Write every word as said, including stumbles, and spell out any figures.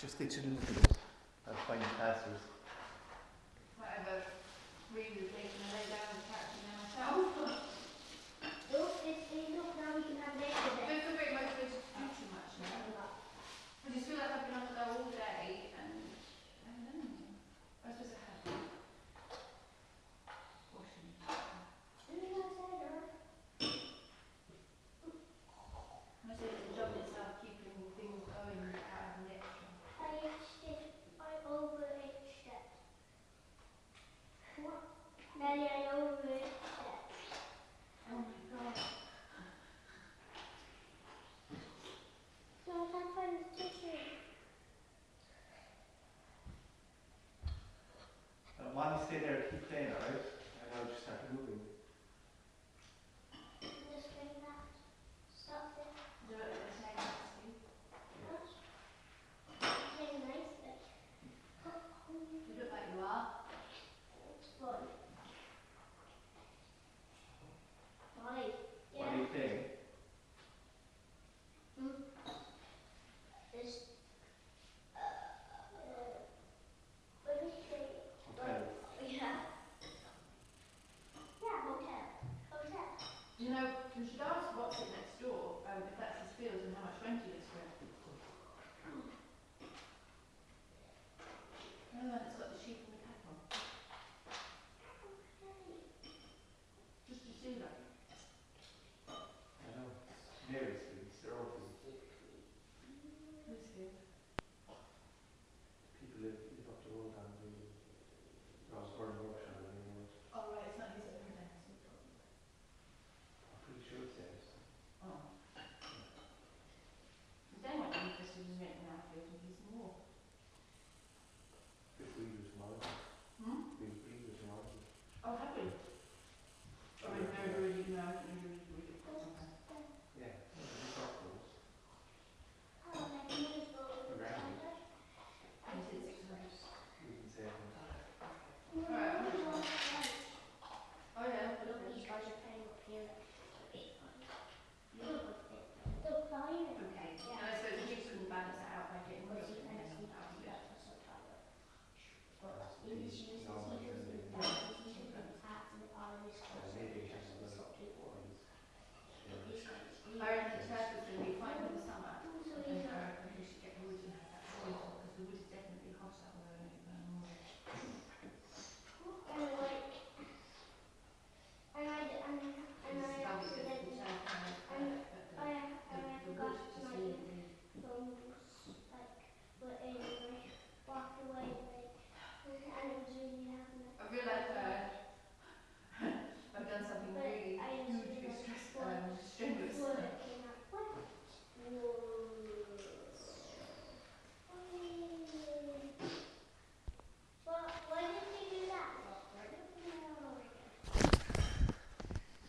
Just literally look at it. I'll find answers. Whatever reason taking I lay down the couch and then myself. Look, it's, look, now we can have this I with it. don't feel very motivated to do too much now. I just feel like I've been on the go all day and I haven't done anything. I suppose I have. Washing. I say it's a job in itself, keeping things going out of the extra. I itched it. I over itched it. What? Nelly, I over itched it. Oh my god. So I can't find the tissue. Uh, Molly, stay there, keep playing, alright? And I'll just start moving. Just bring that. Stop it. Do it at the same time. What? Play nicely. You look like you are. It's fun. Molly. What are you playing? Hmm? This. Uh, uh, what do you say? Hotel. Yeah. Yeah, hotel. Hotel. Do you know, we should ask what's it next door, um, if that's his field and how much rent he gets for it. No, no, it's got the sheep and the cattle. Just to see that. I know. It's Mary's field, it's their own field. Who's field? People live, live up the road on the Rosburn workshop and everything. Oh right, it's not his own then. I'm pretty sure it's theirs. Oh. They might be interested in renting our field and do some more. If we use Molly. Hmm? We we use Molly. Oh, have we? Oh, I never really, no, I don't really, really, really. Okay. Yeah, we talked to us. Oh, my fingers go over the Around. counter. And it's six hundred. We can say it. Alright, I'm No, just- no, no. Oh yeah. Look, these guys are playing up here. Look, they're flying. Okay. Yeah. And I suppose the jigs couldn't balance that out by getting rid But of you it can and see then that would be that good. was so tired. But in his shoes, his sneakers, his boots, his shoes, his hat, and all of his clothes. Maybe Just it's so just cute. Yeah. These guys. I reckon the turf was going to be fine in the summer. So And he's I not. reckon we should get the wood and have that wood because the wood is definitely hotter than um, And like, and I, and, and I it's also very did, difficult to have, uh, and but I, the, and I the, the forgot wood just my really, really thumbs, like, were in